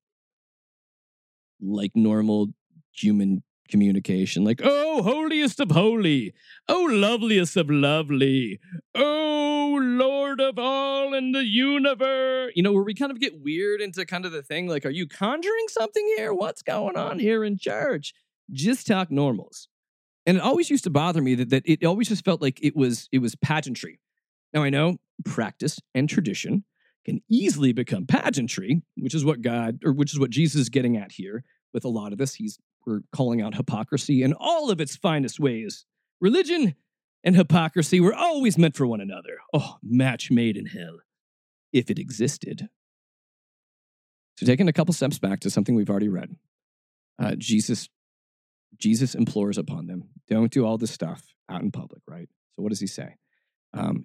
like normal human communication, like, oh, holiest of holy, oh, loveliest of lovely, oh, Lord of all in the universe. You know, where we kind of get weird into kind of the thing, like, are you conjuring something here? What's going on here in church? Just talk normals. And it always used to bother me that, that it always just felt like it was it was pageantry. Now, I know practice and tradition can easily become pageantry, which is what God, or which is what Jesus is getting at here with a lot of this. He's we're calling out hypocrisy in all of its finest ways. Religion and hypocrisy were always meant for one another. Oh, match made in hell, if it existed. So taking a couple steps back to something we've already read, uh, Jesus Jesus implores upon them, don't do all this stuff out in public, right? So what does he say? Um,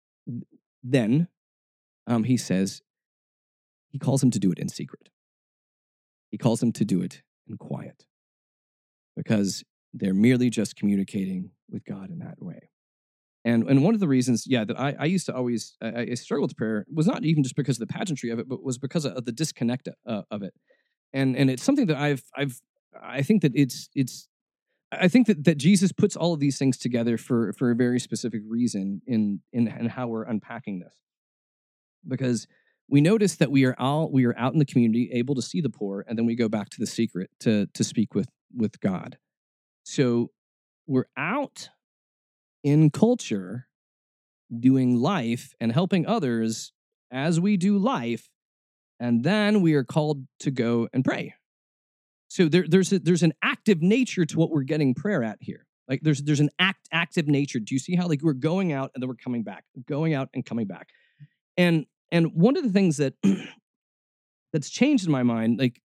then um, he says, he calls them to do it in secret. He calls them to do it in quiet because they're merely just communicating with God in that way. And and one of the reasons, yeah, that I, I used to always, I, I struggled with prayer was not even just because of the pageantry of it, but was because of the disconnect uh, of it. And and it's something that I've, I've, I think that it's, it's, I think that, that Jesus puts all of these things together for, for a very specific reason in, in, in how we're unpacking this. Because we notice that we are all, we are out in the community, able to see the poor, and then we go back to the secret to, to speak with, with God. So we're out in culture doing life and helping others as we do life, and then we are called to go and pray. So there, there's a, there's an active nature to what we're getting prayer at here. Like there's there's an act active nature. Do you see how like we're going out and then we're coming back, going out and coming back, and and one of the things that that's changed in my mind, like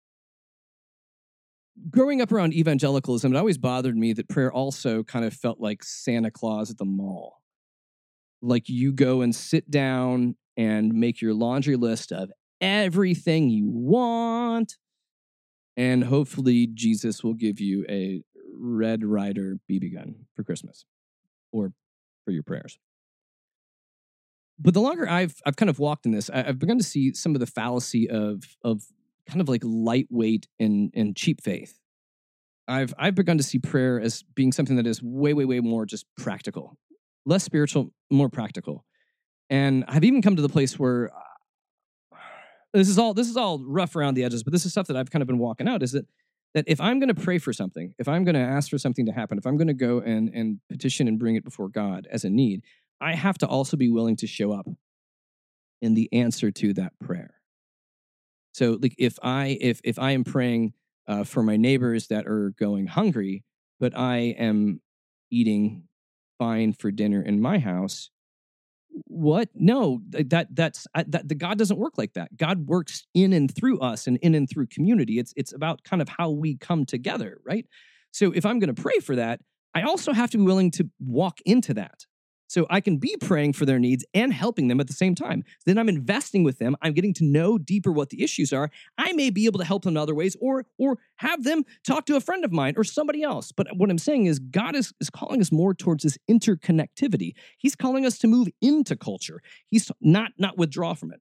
growing up around evangelicalism, it always bothered me that prayer also kind of felt like Santa Claus at the mall. Like you go and sit down and make your laundry list of everything you want. And hopefully Jesus will give you a Red Ryder B B gun for Christmas or for your prayers. But the longer I've I've kind of walked in this, I've begun to see some of the fallacy of of kind of like lightweight and, and cheap faith. I've I've begun to see prayer as being something that is way, way, way more just practical, less spiritual, more practical. And I've even come to the place where This is all this is all rough around the edges, but this is stuff that I've kind of been walking out, is that that if I'm going to pray for something, if I'm going to ask for something to happen, if I'm going to go and, and petition and bring it before God as a need, I have to also be willing to show up in the answer to that prayer. So like if I if if I am praying uh, for my neighbors that are going hungry, but I am eating fine for dinner in my house, what? No, that that's that the God doesn't work like that. God works in and through us and in and through community. It's it's about kind of how we come together, right? So if I'm going to pray for that, I also have to be willing to walk into that. So I can be praying for their needs and helping them at the same time. Then I'm investing with them. I'm getting to know deeper what the issues are. I may be able to help them in other ways or, or have them talk to a friend of mine or somebody else. But what I'm saying is God is, is calling us more towards this interconnectivity. He's calling us to move into culture. He's not, not withdraw from it.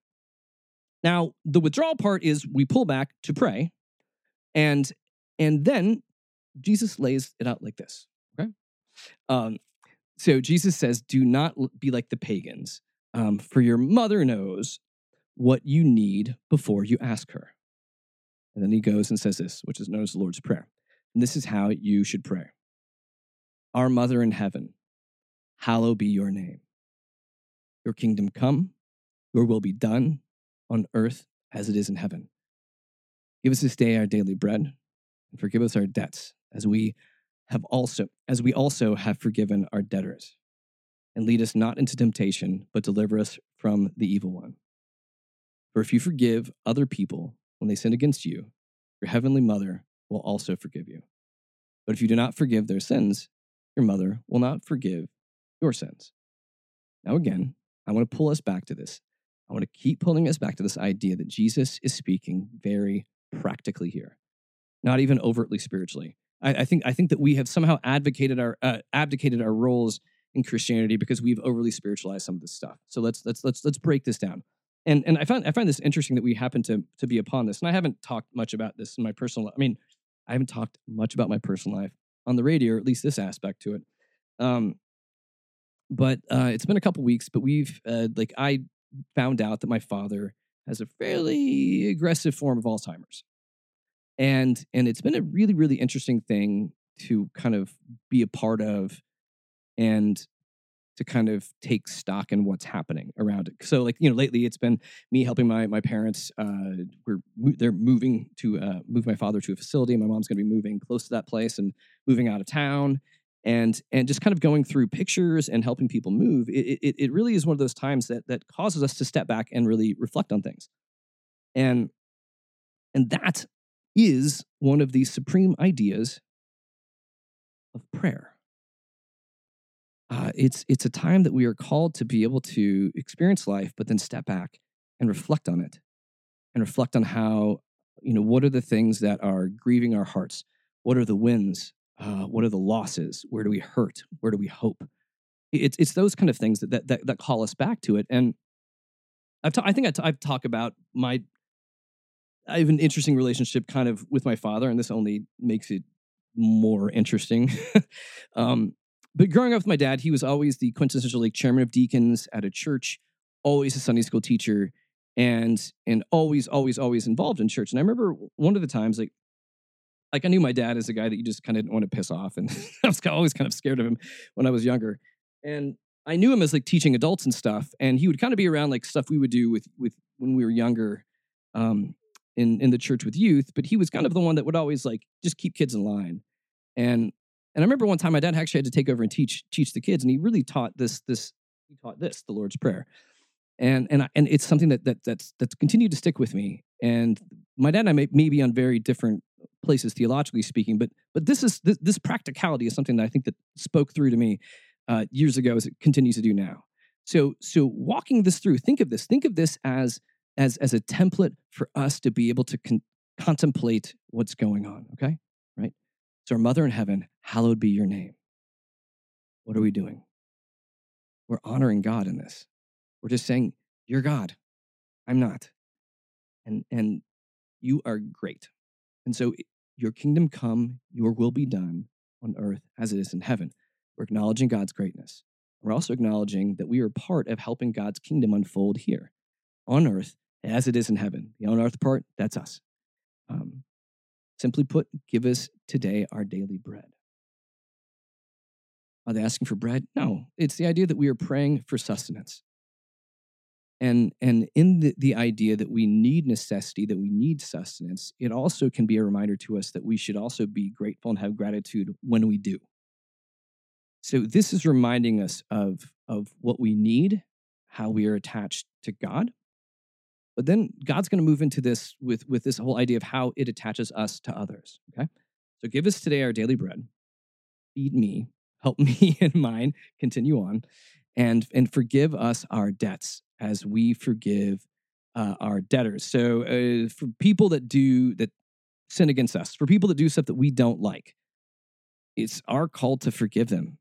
Now, the withdrawal part is we pull back to pray, and, and then Jesus lays it out like this, okay? Um, So Jesus says, do not be like the pagans, um, for your mother knows what you need before you ask her. And then he goes and says this, which is known as the Lord's Prayer. And this is how you should pray. Our Mother in heaven, hallowed be your name. Your kingdom come, your will be done on earth as it is in heaven. Give us this day our daily bread, and forgive us our debts as we have also, as we also have forgiven our debtors. And lead us not into temptation, but deliver us from the evil one. For if you forgive other people when they sin against you, your heavenly mother will also forgive you. But if you do not forgive their sins, your mother will not forgive your sins. Now again, I want to pull us back to this. I want to keep pulling us back to this idea that Jesus is speaking very practically here, not even overtly spiritually. I, I think I think that we have somehow advocated our uh, abdicated our roles in Christianity because we've overly spiritualized some of this stuff. So let's let's let's let's break this down. And and I find I find this interesting that we happen to to be upon this. And I haven't talked much about this in my personal life. I mean, I haven't talked much about my personal life on the radio, or at least this aspect to it. Um, but uh, it's been a couple weeks. But we've uh, like I found out that my father has a fairly aggressive form of Alzheimer's. And and it's been a really, really interesting thing to kind of be a part of and to kind of take stock in what's happening around it. So like, you know, lately it's been me helping my my parents. Uh, we're they're moving to uh, move my father to a facility. My mom's going to be moving close to that place and moving out of town. And and just kind of going through pictures and helping people move. It, it, it really is one of those times that that causes us to step back and really reflect on things. And and that is one of the supreme ideas of prayer. Uh, it's it's a time that we are called to be able to experience life, but then step back and reflect on it, and reflect on how, you know, what are the things that are grieving our hearts? What are the wins? Uh, what are the losses? Where do we hurt? Where do we hope? It's it's those kind of things that that that, that call us back to it. And I've ta- I think I t- I've talked about my. I have an interesting relationship kind of with my father, and this only makes it more interesting. um, but growing up with my dad, he was always the quintessential like chairman of deacons at a church, always a Sunday school teacher, and and always, always, always involved in church. And I remember one of the times, like, like I knew my dad as a guy that you just kind of didn't want to piss off, and I was always kind of scared of him when I was younger. And I knew him as like teaching adults and stuff, and he would kind of be around like stuff we would do with with when we were younger. Um, in in the church with youth, but he was kind of the one that would always like just keep kids in line. And and I remember one time my dad actually had to take over and teach teach the kids, and he really taught this this he taught this the Lord's Prayer. And and I, and it's something that that that's that's continued to stick with me. And my dad and I may, may be on very different places theologically speaking, but but this is this, this practicality is something that I think that spoke through to me uh, years ago as it continues to do now. So so walking this through, think of this, think of this as as as a template for us to be able to con- contemplate what's going on, okay? Right? So our Mother in heaven, hallowed be your name. What are we doing? We're honoring God in this. We're just saying, you're God. I'm not. And and you are great. And so your kingdom come, your will be done on earth as it is in heaven. We're acknowledging God's greatness. We're also acknowledging that we are part of helping God's kingdom unfold here on earth as it is in heaven. The on earth part, that's us. Um, simply put, give us today our daily bread. Are they asking for bread? No, it's the idea that we are praying for sustenance. And, and in the, the idea that we need necessity, that we need sustenance, it also can be a reminder to us that we should also be grateful and have gratitude when we do. So this is reminding us of, of what we need, how we are attached to God. But then God's going to move into this with, with this whole idea of how it attaches us to others, okay? So give us today our daily bread. Feed me. Help me and mine continue on. and, and forgive us our debts as we forgive uh, our debtors. So uh, for people that do, that sin against us, for people that do stuff that we don't like, it's our call to forgive them.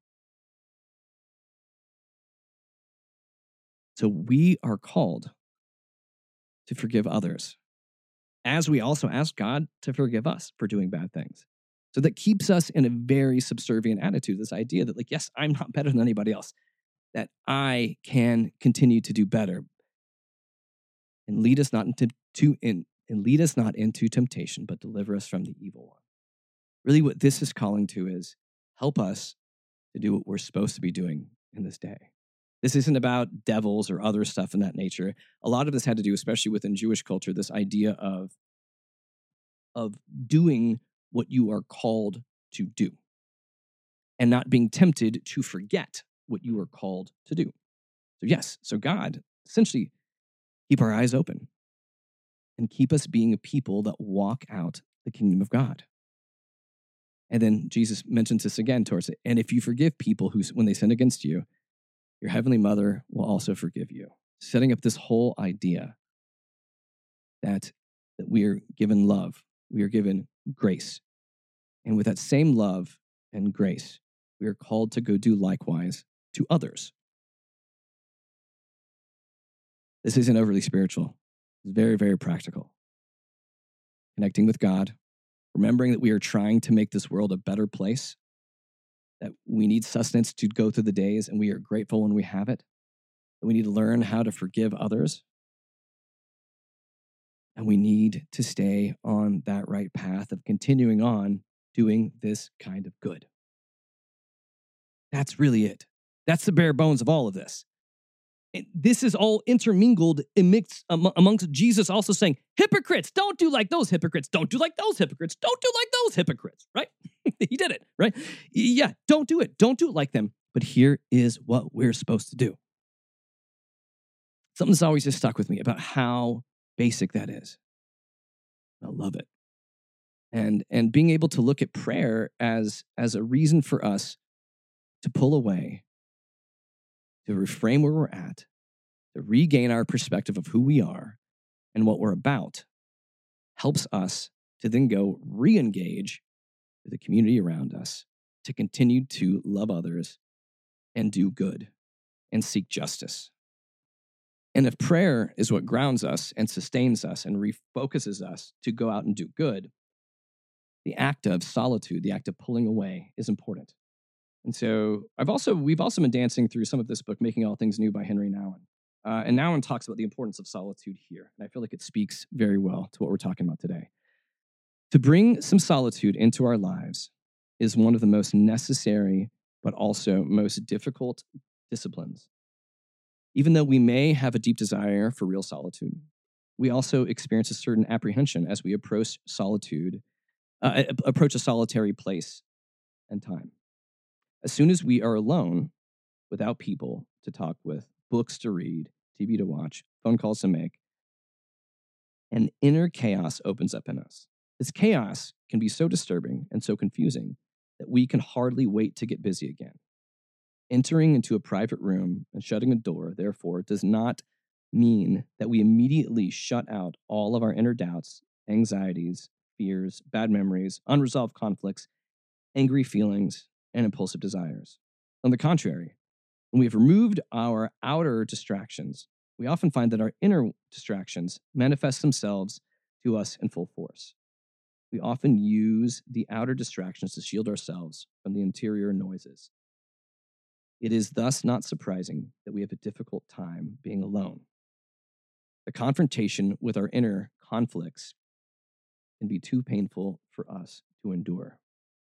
So we are called to forgive others, as we also ask God to forgive us for doing bad things. So that keeps us in a very subservient attitude, this idea that, like, yes, I'm not better than anybody else, that I can continue to do better. And lead us not into to in and lead us not into temptation, but deliver us from the evil one. Really, what this is calling to is help us to do what we're supposed to be doing in this day. This isn't about devils or other stuff in that nature. A lot of this had to do, especially within Jewish culture, this idea of, of doing what you are called to do and not being tempted to forget what you are called to do. So yes, so God, essentially, keep our eyes open and keep us being a people that walk out the kingdom of God. And then Jesus mentions this again towards it. And if you forgive people who, when they sin against you, your heavenly mother will also forgive you. Setting up this whole idea that, that we are given love, we are given grace. And with that same love and grace, we are called to go do likewise to others. This isn't overly spiritual. It's very, very practical. Connecting with God, remembering that we are trying to make this world a better place, that we need sustenance to go through the days, and we are grateful when we have it, that we need to learn how to forgive others, and we need to stay on that right path of continuing on doing this kind of good. That's really it. That's the bare bones of all of this. And this is all intermingled amidst, amongst Jesus also saying, hypocrites, don't do like those hypocrites. Don't do like those hypocrites. Don't do like those hypocrites, right? He did it, right? Yeah, don't do it. Don't do it like them. But here is what we're supposed to do. Something that's always just stuck with me about how basic that is. I love it. And, and being able to look at prayer as, as a reason for us to pull away, to reframe where we're at, to regain our perspective of who we are and what we're about, helps us to then go re-engage with the community around us, to continue to love others and do good and seek justice. And if prayer is what grounds us and sustains us and refocuses us to go out and do good, the act of solitude, the act of pulling away, is important. And so I've also we've also been dancing through some of this book, Making All Things New by Henry Nouwen. Uh, and Nouwen talks about the importance of solitude here. And I feel like it speaks very well to what we're talking about today. To bring some solitude into our lives is one of the most necessary, but also most difficult disciplines. Even though we may have a deep desire for real solitude, we also experience a certain apprehension as we approach solitude, uh, approach a solitary place and time. As soon as we are alone, without people to talk with, books to read, T V to watch, phone calls to make, an inner chaos opens up in us. This chaos can be so disturbing and so confusing that we can hardly wait to get busy again. Entering into a private room and shutting a door, therefore, does not mean that we immediately shut out all of our inner doubts, anxieties, fears, bad memories, unresolved conflicts, angry feelings, and impulsive desires. On the contrary, when we have removed our outer distractions, we often find that our inner distractions manifest themselves to us in full force. We often use the outer distractions to shield ourselves from the interior noises. It is thus not surprising that we have a difficult time being alone. The confrontation with our inner conflicts can be too painful for us to endure.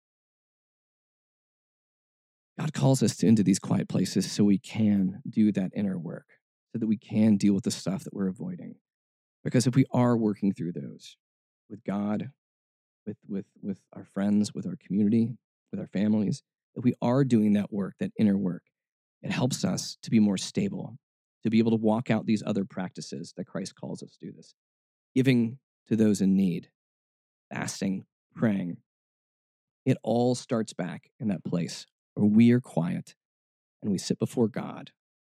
God calls us into these quiet places so we can do that inner work, so that we can deal with the stuff that we're avoiding. Because if we are working through those with God, with, with, with our friends, with our community, with our families, if we are doing that work, that inner work, it helps us to be more stable, to be able to walk out these other practices that Christ calls us to do this. Giving to those in need, fasting, praying. It all starts back in that place where we are quiet and we sit before God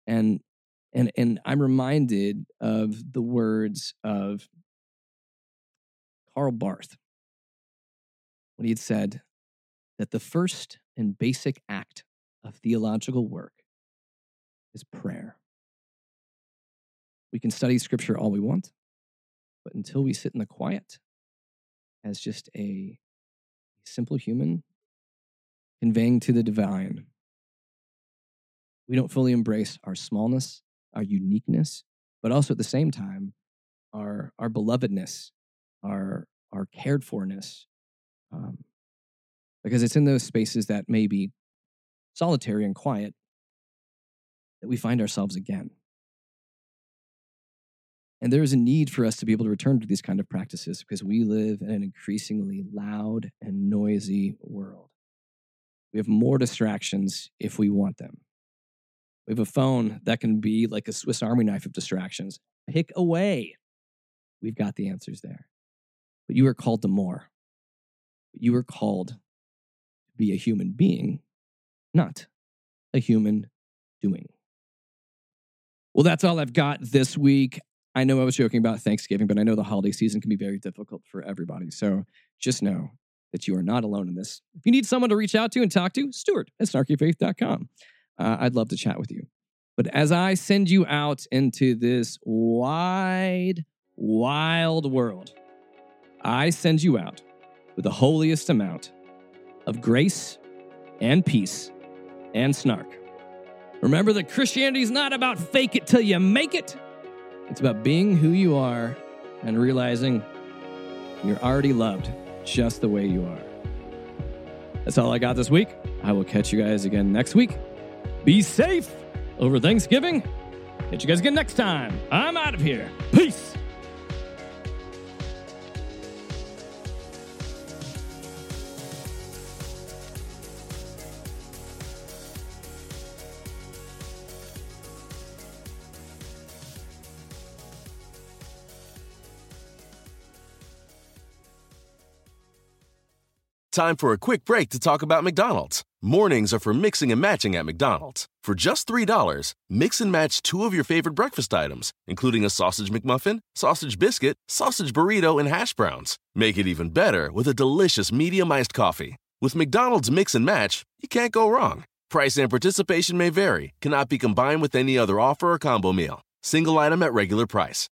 And and and I'm reminded of the words of Karl Barth when he had said that the first and basic act of theological work is prayer. We can study scripture all we want, but until we sit in the quiet as just a simple human conveying to the divine, we don't fully embrace our smallness, our uniqueness, but also at the same time, our, our belovedness, our, our cared forness. Um, because it's in those spaces that may be solitary and quiet that we find ourselves again. And there is a need for us to be able to return to these kind of practices because we live in an increasingly loud and noisy world. We have more distractions if we want them. We have a phone that can be like a Swiss Army knife of distractions. Pick away. We've got the answers there. But you are called to more. You are called to be a human being, not a human doing. Well, that's all I've got this week. I know I was joking about Thanksgiving, but I know the holiday season can be very difficult for everybody. So just know that you are not alone in this. If you need someone to reach out to and talk to, Stuart at snarky faith dot com. Uh, I'd love to chat with you. But as I send you out into this wide, wild world, I send you out with the holiest amount of grace and peace and snark. Remember that Christianity is not about fake it till you make it. It's about being who you are and realizing you're already loved just the way you are. That's all I got this week. I will catch you guys again next week. Be safe over Thanksgiving. Catch you guys again next time. I'm out of here. Peace. Time for a quick break to talk about McDonald's. Mornings are for mixing and matching at McDonald's. For just three dollars, mix and match two of your favorite breakfast items, including a sausage McMuffin, sausage biscuit, sausage burrito, and hash browns. Make it even better with a delicious medium iced coffee. With McDonald's Mix and Match, you can't go wrong. Price and participation may vary, cannot be combined with any other offer or combo meal. Single item at regular price.